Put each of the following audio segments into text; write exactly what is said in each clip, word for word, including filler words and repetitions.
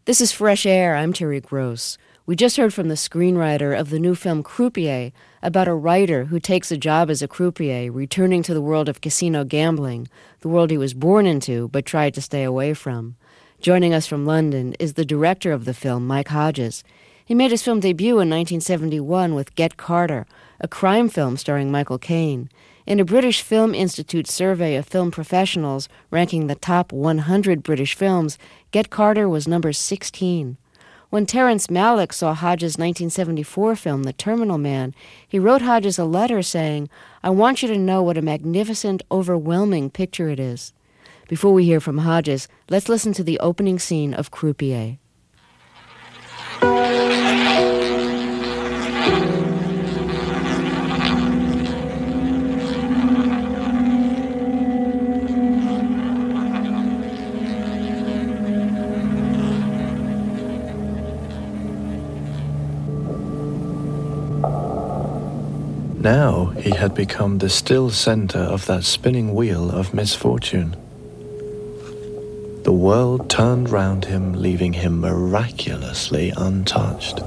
This is Fresh Air. I'm Terry Gross. We just heard from the screenwriter of the new film Croupier about a writer who takes a job as a croupier, returning to the world of casino gambling, the world he was born into but tried to stay away from. Joining us from London is the director of the film, Mike Hodges. He made his film debut in nineteen seventy-one with Get Carter, a crime film starring Michael Caine. In a British Film Institute survey of film professionals ranking the top one hundred British films, Get Carter was number sixteen. When Terrence Malick saw Hodges' nineteen seventy-four film, The Terminal Man, he wrote Hodges a letter saying, "I want you to know what a magnificent, overwhelming picture it is." Before we hear from Hodges, let's listen to the opening scene of Croupier. Now he had become the still center of that spinning wheel of misfortune. The world turned round him, leaving him miraculously untouched.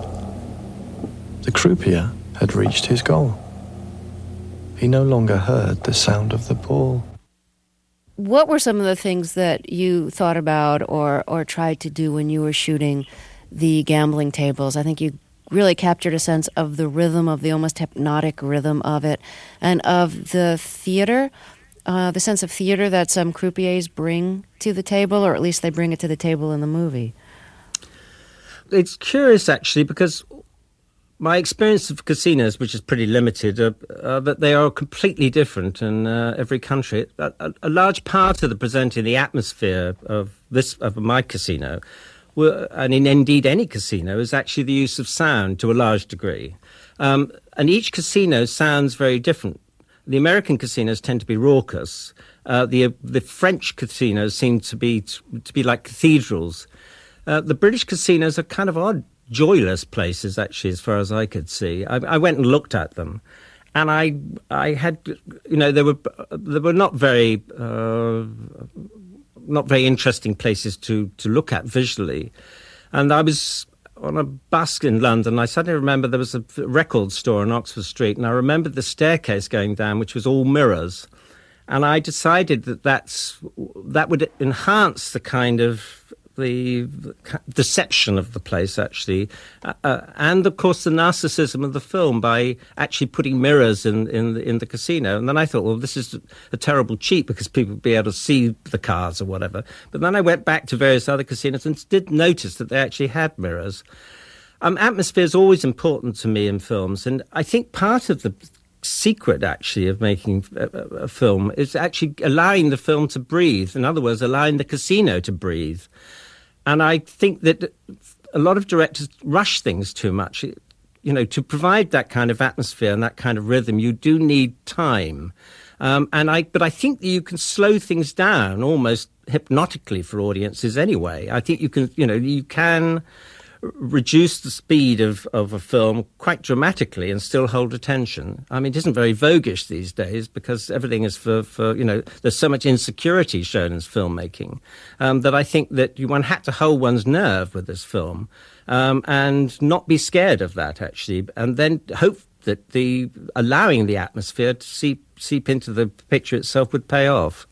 The croupier had reached his goal. He no longer heard the sound of the ball. What were some of the things that you thought about or, or tried to do when you were shooting the gambling tables? I think you really captured a sense of the rhythm, of the almost hypnotic rhythm of it, and of the theater, uh, the sense of theater that some croupiers bring to the table, or at least they bring it to the table in the movie. It's curious, actually, because my experience of casinos, which is pretty limited, uh, uh, that they are completely different in uh, every country. A, a, a large part of the presenting the atmosphere of this of my casino, were, and in indeed any casino, is actually the use of sound to a large degree. Um, and each casino sounds very different. The American casinos tend to be raucous. Uh, the the French casinos seem to be to be like cathedrals. Uh, the British casinos are kind of odd, joyless places, actually, as far as I could see. I, I went and looked at them, and I I had, you know, they were they were not very uh, not very interesting places to to look at visually. And I was on a bus in London. I suddenly remember there was a record store on Oxford Street, and I remembered the staircase going down, which was all mirrors. And I decided that that's, that would enhance the kind of the deception of the place, actually, uh, uh, and of course the narcissism of the film by actually putting mirrors in in the, in the casino. And then I thought, well, this is a terrible cheat because people would be able to see the cards or whatever. But then I went back to various other casinos and did notice that they actually had mirrors. Um, atmosphere is always important to me in films, and I think part of the secret, actually, of making a, a film is actually allowing the film to breathe. In other words, allowing the casino to breathe. And I think that a lot of directors rush things too much. You know, to provide that kind of atmosphere and that kind of rhythm, you do need time. Um, and I, but I think that you can slow things down almost hypnotically for audiences anyway. I think you can, you know, you can reduce the speed of, of a film quite dramatically and still hold attention. I mean, it isn't very voguish these days because everything is for, for you know, there's so much insecurity shown in filmmaking um, that I think that you, one had to hold one's nerve with this film um, and not be scared of that, actually, and then hope that the allowing the atmosphere to seep, seep into the picture itself would pay off.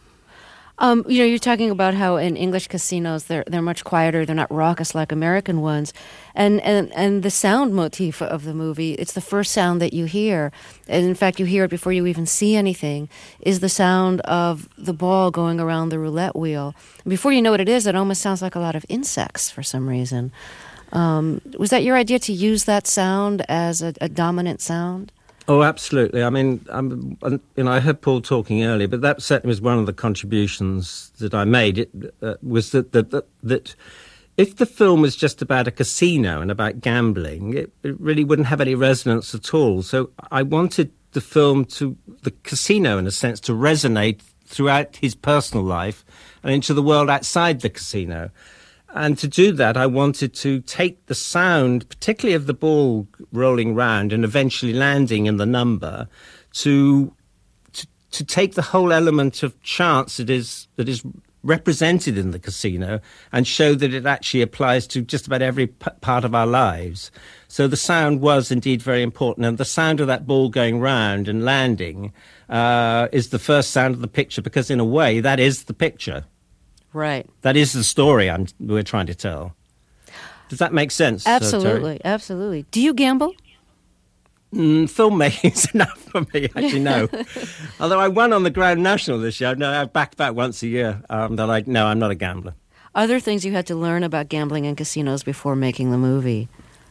Um, you know, you're talking about how in English casinos they're they're much quieter. They're not raucous like American ones, and and and the sound motif of the movie. It's the first sound that you hear, and in fact, you hear it before you even see anything. Is the sound of the ball going around the roulette wheel. And before you know what it is, it almost sounds like a lot of insects for some reason. Um, was that your idea to use that sound as a, a dominant sound? Oh, absolutely. I mean, I'm, you know, I heard Paul talking earlier, but that certainly was one of the contributions that I made. It uh, was that, that that that if the film was just about a casino and about gambling, it, it really wouldn't have any resonance at all. So I wanted the film to, the casino in a sense, to resonate throughout his personal life and into the world outside the casino. And to do that, I wanted to take the sound, particularly of the ball rolling round and eventually landing in the number, to to, to take the whole element of chance that is that is represented in the casino and show that it actually applies to just about every p- part of our lives. So the sound was indeed very important, and the sound of that ball going round and landing uh, is the first sound of the picture, because in a way that is the picture. Right. That is the story I'm, we're trying to tell. Does that make sense? Absolutely, uh, absolutely. Do you gamble? Mm, filmmaking's enough for me, actually, no. Although I won on the Grand National this year. No, I back back once a year. Um, that I no, I'm not a gambler. Are there things you had to learn about gambling and casinos before making the movie?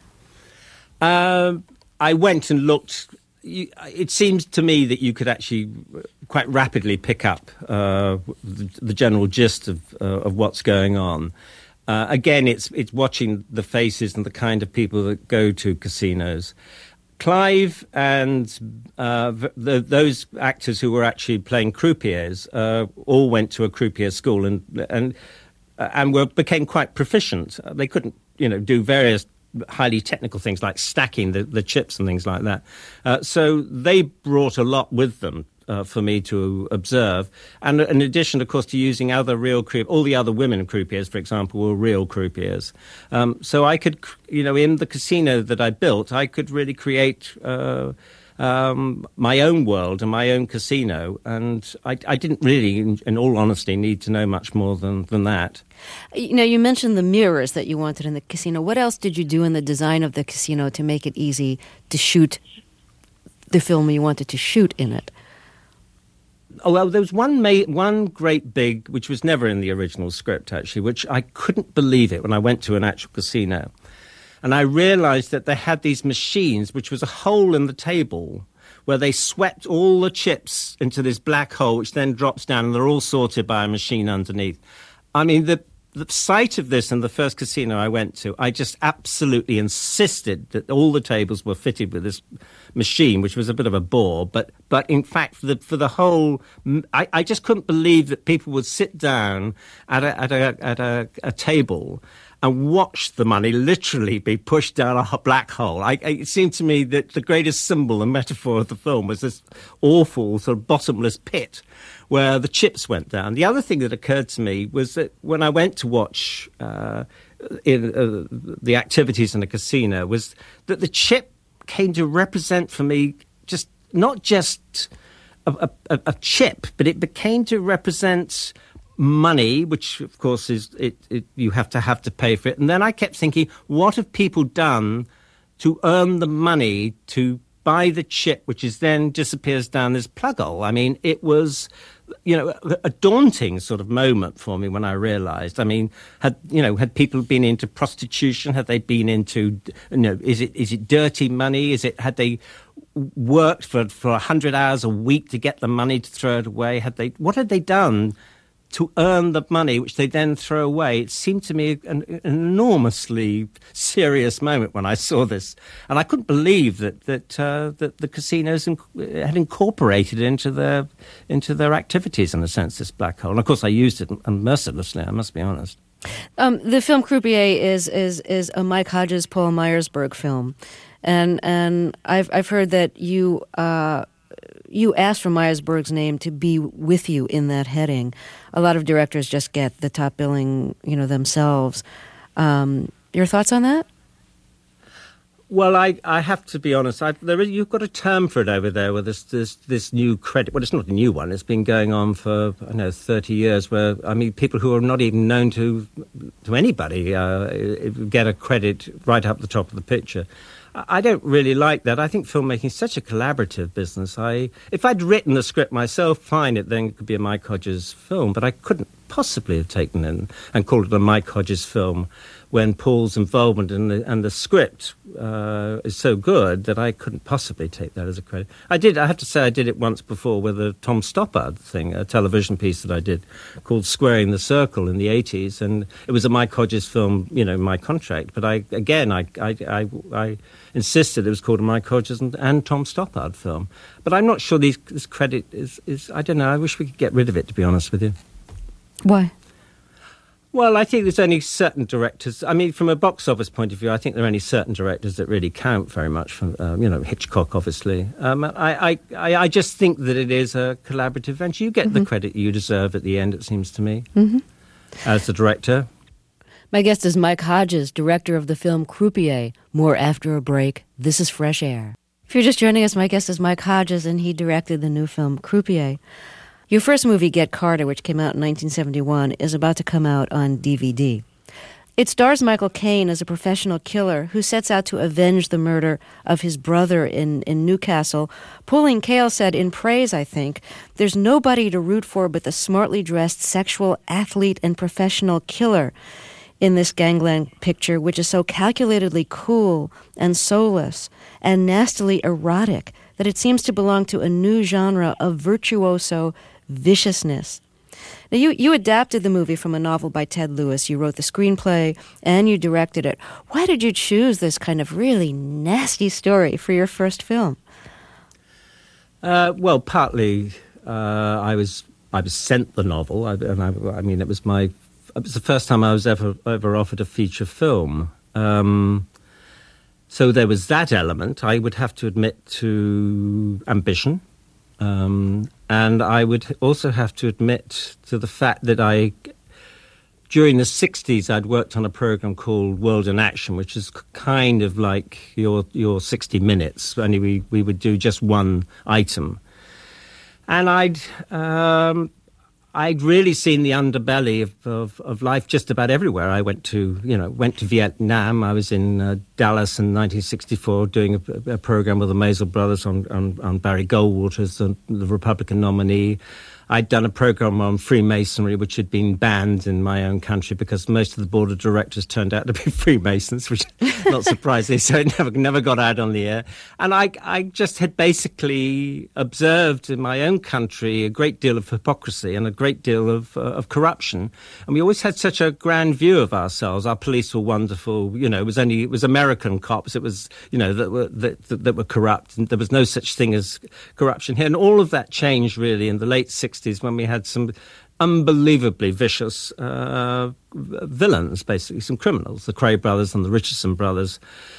Um, I went and looked. You, it seems to me that you could actually quite rapidly pick up uh, the, the general gist of uh, of what's going on. Uh, again, it's it's watching the faces and the kind of people that go to casinos. Clive and uh, the, those actors who were actually playing croupiers uh, all went to a croupier school and and and were became quite proficient. They couldn't, you know, do various highly technical things like stacking the, the chips and things like that. Uh, so they brought a lot with them uh, for me to observe. And in addition, of course, to using other real croupiers, all the other women croupiers, for example, were real croupiers. Um, so I could, you know, in the casino that I built, I could really create uh, um, my own world and my own casino. And I, I didn't really, in, in all honesty, need to know much more than, than that. You know, you mentioned the mirrors that you wanted in the casino. What else did you do in the design of the casino to make it easy to shoot the film you wanted to shoot in it? Oh, well, there was one ma- one great big, which was never in the original script, actually, which I couldn't believe it when I went to an actual casino. And I realized that they had these machines, which was a hole in the table, where they swept all the chips into this black hole, which then drops down, and they're all sorted by a machine underneath. I mean, the the sight of this in the first casino I went to, I just absolutely insisted that all the tables were fitted with this machine, which was a bit of a bore. But but in fact, for the for the whole, I, I just couldn't believe that people would sit down at a at a at a, a table and watch the money literally be pushed down a black hole. I, it seemed to me that the greatest symbol and metaphor of the film was this awful sort of bottomless pit where the chips went down. The other thing that occurred to me was that when I went to watch uh, in, uh, the activities in a casino, was that the chip came to represent for me just not just a, a, a chip, but it became to represent money, which of course is it, it you have to have to pay for it. And then I kept thinking, what have people done to earn the money to buy the chip, which is then disappears down this plug hole? I mean, it was, you know, a daunting sort of moment for me when I realized. I mean, had you know, had people been into prostitution? Had they been into, you know, is it is it dirty money? Is it had they worked for for a hundred hours a week to get the money to throw it away? Had they what had they done to earn the money, which they then throw away? It seemed to me an, an enormously serious moment when I saw this, and I couldn't believe that that uh, that the casinos inc- had incorporated it into their into their activities, in a sense, this black hole. And of course, I used it mercilessly. I must be honest. Um, the film Croupier is is is a Mike Hodges, Paul Myersberg film, and and I've I've heard that you. Uh, You asked for Myersberg's name to be with you in that heading. A lot of directors just get the top billing, you know, themselves. Um, your thoughts on that? Well, I, I have to be honest. I, there is, you've got a term for it over there, where this, this this new credit. Well, it's not a new one. It's been going on for I don't know thirty years. Where I mean, people who are not even known to to anybody uh, get a credit right up the top of the picture. I don't really like that. I think filmmaking is such a collaborative business. I, if I'd written the script myself, fine, it then could be a Mike Hodges film, but I couldn't possibly have taken it and called it a Mike Hodges film when Paul's involvement in the, and the script uh, is so good that I couldn't possibly take that as a credit. I did, I have to say, I did it once before with a Tom Stoppard thing, a television piece that I did called Squaring the Circle in the eighties, and it was a Mike Hodges film, you know, my contract. But I, again, I, I, I, I insisted it was called a Mike Hodges and, and Tom Stoppard film. But I'm not sure these, this credit is, is, I don't know, I wish we could get rid of it, to be honest with you. Why? Well, I think there's only certain directors. I mean, from a box office point of view, I think there are only certain directors that really count very much. From um, you know, Hitchcock, obviously. Um, I, I, I just think that it is a collaborative venture. You get mm-hmm. the credit you deserve at the end, it seems to me, mm-hmm. as the director. My guest is Mike Hodges, director of the film Croupier. More after a break. This is Fresh Air. If you're just joining us, my guest is Mike Hodges, and he directed the new film Croupier. Your first movie, Get Carter, which came out in nineteen seventy-one, is about to come out on D V D. It stars Michael Caine as a professional killer who sets out to avenge the murder of his brother in, in Newcastle. Pauline Kael said, in praise, I think, there's nobody to root for but the smartly dressed sexual athlete and professional killer in this gangland picture, which is so calculatedly cool and soulless and nastily erotic that it seems to belong to a new genre of virtuoso viciousness. Now, you, you adapted the movie from a novel by Ted Lewis. You wrote the screenplay and you directed it. Why did you choose this kind of really nasty story for your first film? Uh, well, partly uh, I was I was sent the novel, I, and I, I mean it was my it was the first time I was ever ever offered a feature film. Um, so there was that element. I would have to admit to ambition. Um, and I would also have to admit to the fact that I, during the sixties, I'd worked on a program called World in Action, which is kind of like your your sixty minutes. Only we, we would do just one item. And I'd um, I'd really seen the underbelly of, of, of life just about everywhere. I went to, you know, went to Vietnam. I was in uh, Dallas in nineteen sixty-four doing a, a program with the Maisel brothers on, on, on Barry Goldwater, the, the Republican nominee. I'd done a program on Freemasonry, which had been banned in my own country because most of the board of directors turned out to be Freemasons, which is not surprising, so it never never got out on the air. And I, I just had basically observed in my own country a great deal of hypocrisy and a great deal of, uh, of corruption. And we always had such a grand view of ourselves. Our police were wonderful. You know, it was only, it was American cops. It was, you know, that were, that, that, that were corrupt. And there was no such thing as corruption here. And all of that changed really in the late sixties. When we had some unbelievably vicious uh, villains, basically some criminals, the Cray brothers and the Richardson brothers.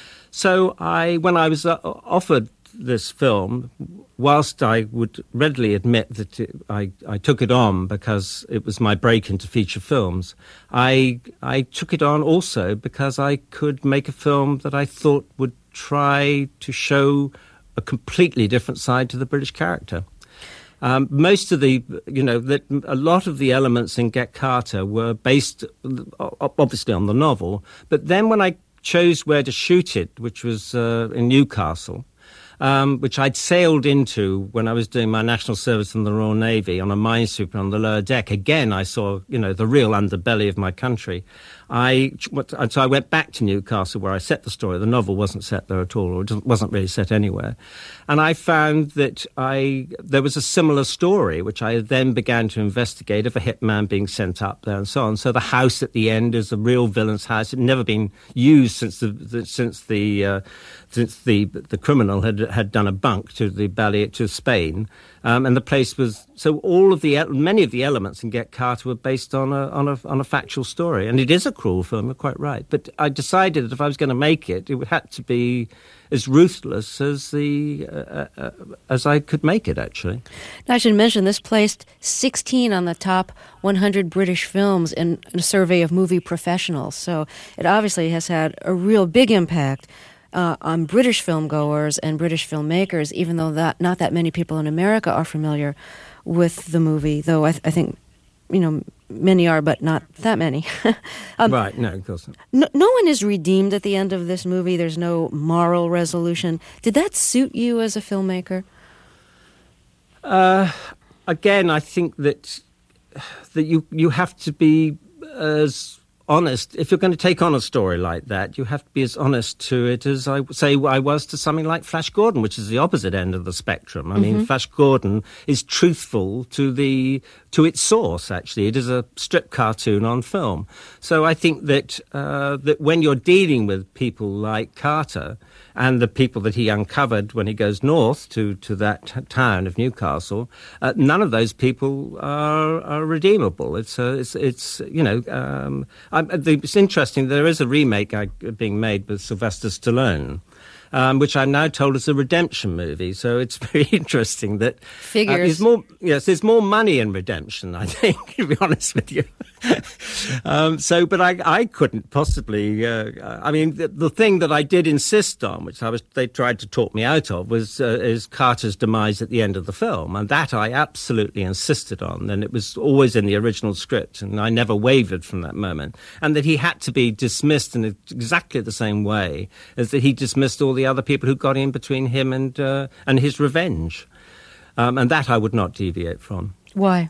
So I, when I was uh, offered this film, whilst I would readily admit that it, I, I took it on because it was my break into feature films, I, I took it on also because I could make a film that I thought would try to show a completely different side to the British character. Um, most of the, you know, that a lot of the elements in Get Carter were based, obviously, on the novel. But then when I chose where to shoot it, which was uh, in Newcastle, um, which I'd sailed into when I was doing my national service in the Royal Navy on a minesweeper on the lower deck. Again, I saw, you know, the real underbelly of my country. I, so I went back to Newcastle where I set the story. The novel wasn't set there at all, or it wasn't really set anywhere. And I found that I there was a similar story, which I then began to investigate, of a hitman being sent up there and so on. So the house at the end is a real villain's house. It had never been used since the, the since the uh, since the the criminal had had done a bunk to the Bali to Spain. Um, and the place was, so all of the, many of the elements in Get Carter were based on a, on a, on a factual story. And it is a cruel film, you're quite right. But I decided that if I was going to make it, it had to be as ruthless as the, uh, uh, as I could make it, actually. Now, I should mention, this placed sixteen on the top one hundred British films in a survey of movie professionals. So it obviously has had a real big impact Uh, on British filmgoers and British filmmakers, even though that not that many people in America are familiar with the movie, though I, th- I think, you know, many are, but not that many. um, right, no, of course not. No, no one is redeemed at the end of this movie. There's no moral resolution. Did that suit you as a filmmaker? Uh, again, I think that that you, you have to be as honest. If you're going to take on a story like that, you have to be as honest to it as I say I was to something like Flash Gordon, which is the opposite end of the spectrum. I mm-hmm. mean, Flash Gordon is truthful to the to its source. Actually, it is a strip cartoon on film. So I think that uh, that when you're dealing with people like Carter and the people that he uncovered when he goes north to, to that t- town of Newcastle, uh, none of those people are, are redeemable. It's, uh, it's, it's you know, um, I, it's interesting. There is a remake uh, being made with Sylvester Stallone, um, which I'm now told is a redemption movie. So it's very interesting that figures. Uh, there's more, yes, there's more money in redemption, I think, to be honest with you. um, so, but I, I couldn't possibly. Uh, I mean, the, the thing that I did insist on, which I was, they tried to talk me out of, was uh, is Carter's demise at the end of the film, and that I absolutely insisted on. And it was always in the original script, and I never wavered from that moment. And that he had to be dismissed in exactly the same way as that he dismissed all the other people who got in between him and uh, and his revenge, um, and that I would not deviate from. Why?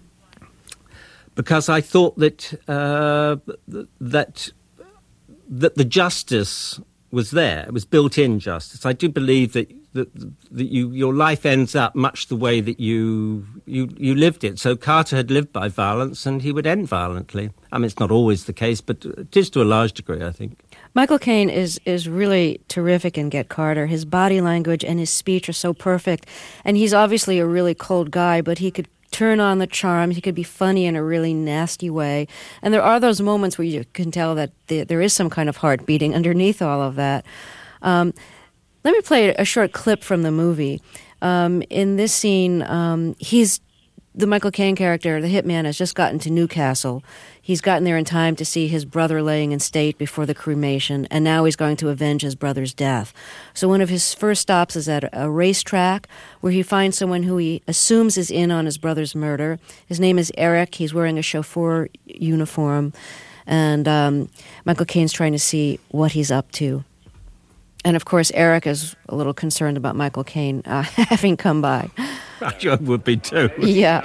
Because I thought that uh, that that the justice was there. It was built-in justice. I do believe that that, that you, your life ends up much the way that you you you lived it. So Carter had lived by violence, and he would end violently. I mean, it's not always the case, but it is to a large degree, I think. Michael Caine is is really terrific in Get Carter. His body language and his speech are so perfect, and he's obviously a really cold guy, but he could turn on the charm. He could be funny in a really nasty way. And there are those moments where you can tell that the, there is some kind of heart beating underneath all of that. Um, let me play a short clip from the movie. Um, in this scene, um, he's the Michael Caine character, the hitman, has just gotten to Newcastle. He's gotten there in time to see his brother laying in state before the cremation, and now he's going to avenge his brother's death. So one of his first stops is at a racetrack where he finds someone who he assumes is in on his brother's murder. His name is Eric. He's wearing a chauffeur uniform, and um, Michael Caine's trying to see what he's up to. And, of course, Eric is a little concerned about Michael Caine uh, having come by. I would be too. Yeah.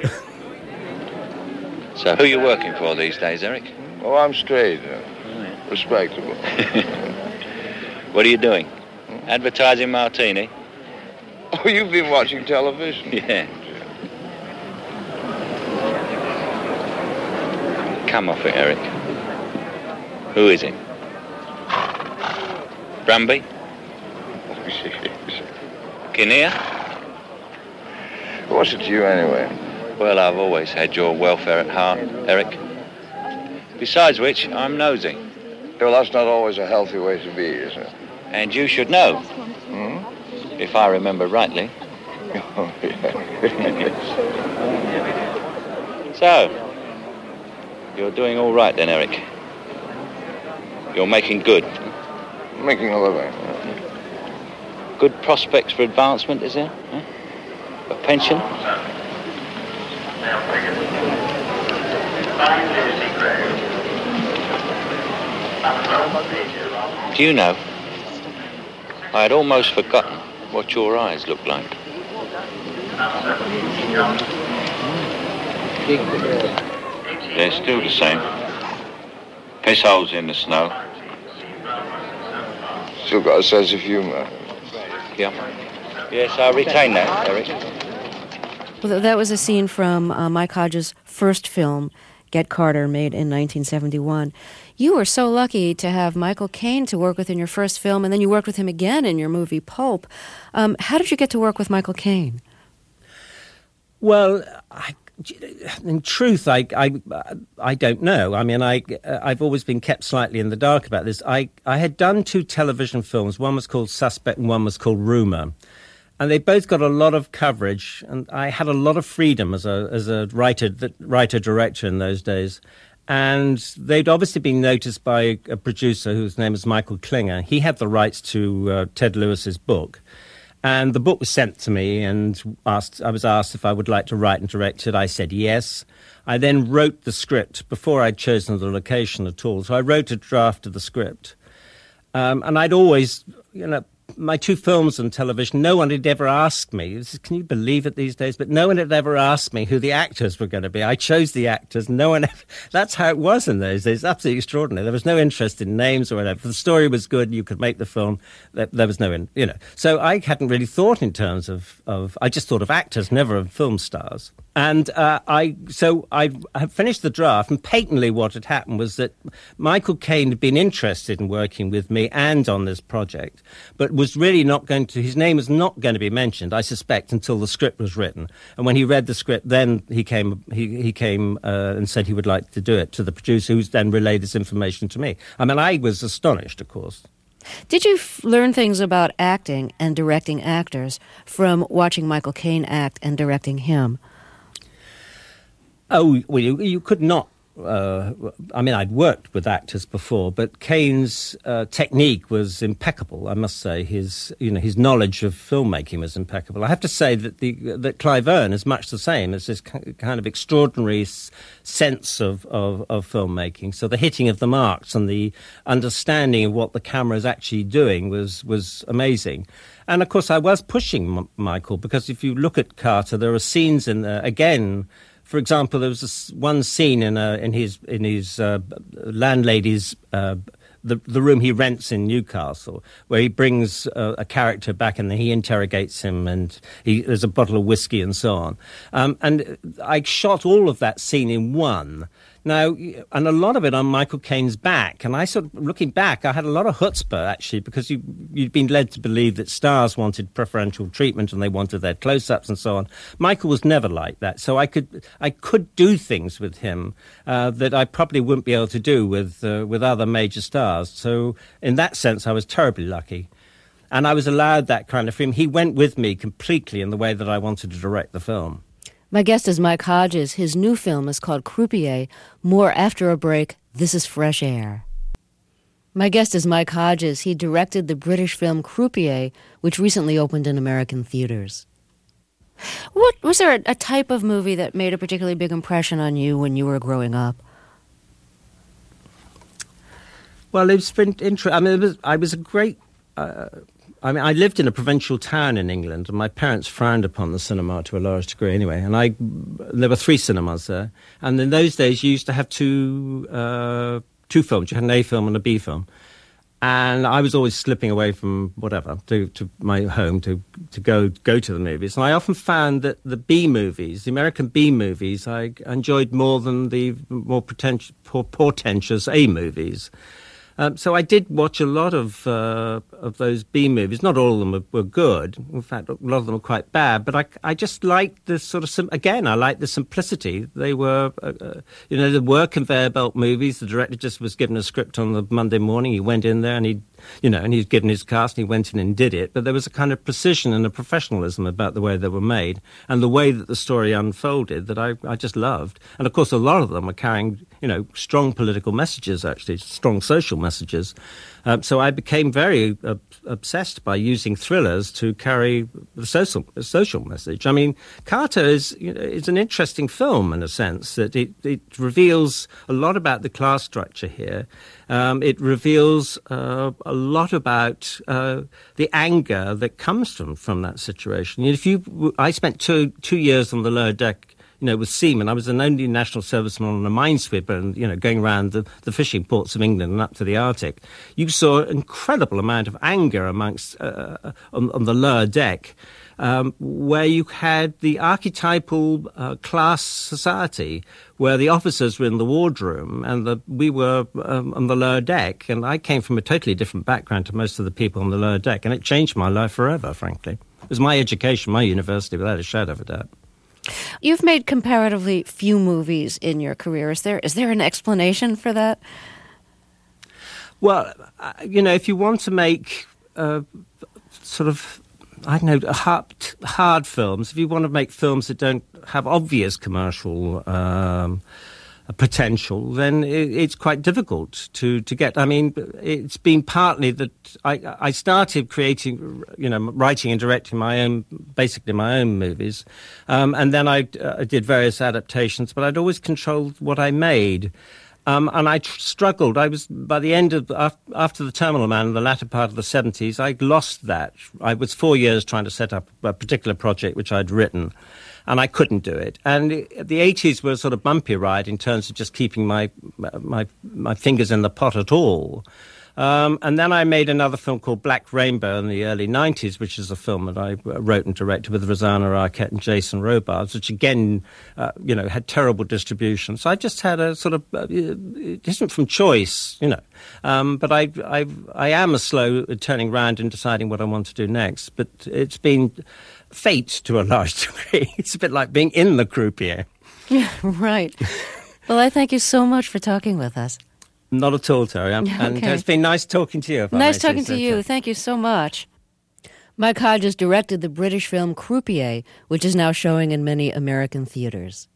So who are you working for these days, Eric? Oh, I'm straight. Uh, oh, yeah. Respectable. What are you doing? Hmm? Advertising Martini? Oh, you've been watching television? Yeah. Come off it, Eric. Who is it? Brumby? Kinnear? What's it to you anyway? Well, I've always had your welfare at heart, Eric. Besides which, I'm nosy. Well, that's not always a healthy way to be, is it? And you should know. Hmm? If I remember rightly. Oh, yeah. So, you're doing all right then, Eric. You're making good. Making a living. Good prospects for advancement, is there? Huh? A pension? Do you know, I had almost forgotten what your eyes look like. They're still the same. Piss holes in the snow. Still got a sense of humour. Yeah. Yes, I retain that, Eric. Well, that was a scene from uh, Mike Hodges' first film, Get Carter, made in nineteen seventy-one. You were so lucky to have Michael Caine to work with in your first film, and then you worked with him again in your movie Pulp. Um, how did you get to work with Michael Caine? Well, I, in truth, I, I, I don't know. I mean, I, I've always been kept slightly in the dark about this. I, I had done two television films. One was called Suspect and one was called Rumour. And they both got a lot of coverage, and I had a lot of freedom as a as a writer writer director in those days. And they'd obviously been noticed by a producer whose name is Michael Klinger. He had the rights to uh, Ted Lewis's book, and the book was sent to me. And asked, I was asked if I would like to write and direct it. I said yes. I then wrote the script before I'd chosen the location at all. So I wrote a draft of the script, um, and I'd always, you know. my two films on television, no one had ever asked me, this is, can you believe it these days, but no one had ever asked me who the actors were going to be. I chose the actors. No one ever, that's how it was in those days. Absolutely extraordinary. There was no interest in names or whatever. If the story was good, you could make the film. There, there was no, in, you know. So I hadn't really thought in terms of, of I just thought of actors, never of film stars. And uh, I, so I had finished the draft, and patently what had happened was that Michael Caine had been interested in working with me and on this project, but was really not going to, his name was not going to be mentioned, I suspect, until the script was written. And when he read the script, then he came, he, he came uh, and said he would like to do it to the producer, who's then relayed this information to me. I mean, I was astonished, of course. Did you f- learn things about acting and directing actors from watching Michael Caine act and directing him? Oh, well, you, you could not. Uh, I mean, I'd worked with actors before, but Caine's uh, technique was impeccable. I must say, his you know his knowledge of filmmaking was impeccable. I have to say that the that Clive Owen is much the same. It's this kind of extraordinary s- sense of, of of filmmaking. So the hitting of the marks and the understanding of what the camera is actually doing was was amazing. And of course, I was pushing M- Michael because if you look at Carter, there are scenes in there again. For example, there was this one scene in uh, in his in his uh, landlady's uh, the the room he rents in Newcastle, where he brings uh, a character back and he interrogates him, and he, there's a bottle of whiskey and so on. Um, and I shot all of that scene in one. Now, and a lot of it on Michael Caine's back. And I sort of, looking back, I had a lot of chutzpah, actually, because you, you'd been led to believe that stars wanted preferential treatment and they wanted their close-ups and so on. Michael was never like that. So I could I could do things with him uh, that I probably wouldn't be able to do with uh, with other major stars. So in that sense, I was terribly lucky. And I was allowed that kind of freedom. He went with me completely in the way that I wanted to direct the film. My guest is Mike Hodges. His new film is called Croupier. More after a break. This is Fresh Air. My guest is Mike Hodges. He directed the British film Croupier, which recently opened in American theaters. What was there a, a type of movie that made a particularly big impression on you when you were growing up? Well, it's been interesting. I mean, it was, I was a great... Uh, I mean, I lived in a provincial town in England, and my parents frowned upon the cinema to a large degree anyway. And I, there were three cinemas there. And in those days, you used to have two uh, two films. You had an A film and a B film. And I was always slipping away from whatever, to, to my home to, to go go to the movies. And I often found that the B movies, the American B movies, I enjoyed more than the more pretentious, portentous A movies. Um, so I did watch a lot of uh, of those B movies. Not all of them were, were good. In fact, a lot of them were quite bad. But I, I just liked the sort of sim- again. I liked the simplicity. They were, uh, uh, you know, there were conveyor belt movies. The director just was given a script on the Monday morning. He went in there and he, you know, and he's given his cast. And he went in and did it. But there was a kind of precision and a professionalism about the way they were made and the way that the story unfolded that I, I just loved. And of course, a lot of them were carrying, you know, strong political messages. Actually, strong social messages. messages. Um, so I became very uh, obsessed by using thrillers to carry the social, the social message. I mean, Carter is, you know, is an interesting film in a sense that it, it reveals a lot about the class structure here. Um, it reveals uh, a lot about uh, the anger that comes from, from that situation. If you, I spent two two years on the lower deck, you know, with seamen. I was an only national serviceman on a minesweeper and, you know, going around the, the fishing ports of England and up to the Arctic. You saw an incredible amount of anger amongst, uh, on, on the lower deck, um, where you had the archetypal uh, class society, where the officers were in the wardroom and the, we were um, on the lower deck. And I came from a totally different background to most of the people on the lower deck, and it changed my life forever, frankly. It was my education, my university, without a shadow of a doubt. You've made comparatively few movies in your career. Is there is there an explanation for that? Well, uh, you know, if you want to make uh, sort of, I don't know, hard, hard films, if you want to make films that don't have obvious commercial um, potential, then it, it's quite difficult to, to get. I mean, it's been partly that I, I started creating, you know, writing and directing my own, basically my own movies, um, and then I, uh, I did various adaptations, but I'd always controlled what I made. Um, and I tr- struggled. I was, by the end of, af- after The Terminal Man, the latter part of the seventies, I lost that. I was four years trying to set up a particular project which I'd written, and I couldn't do it. And the eighties were a sort of bumpy ride in terms of just keeping my my my fingers in the pot at all. Um, and then I made another film called Black Rainbow in the early nineties, which is a film that I wrote and directed with Rosanna Arquette and Jason Robards, which again, uh, you know, had terrible distribution. So I just had a sort of, uh, it isn't from choice, you know, um, but I, I, I am a slow turning round and deciding what I want to do next. But it's been fate to a large degree. It's a bit like being in the croupier. Yeah, right. Well, I thank you so much for talking with us. Not at all, Terry. And Okay. it's been nice talking to you. if I Nice may say talking so, to you. Terry. Thank you so much. Mike Hodges directed the British film Croupier, which is now showing in many American theaters.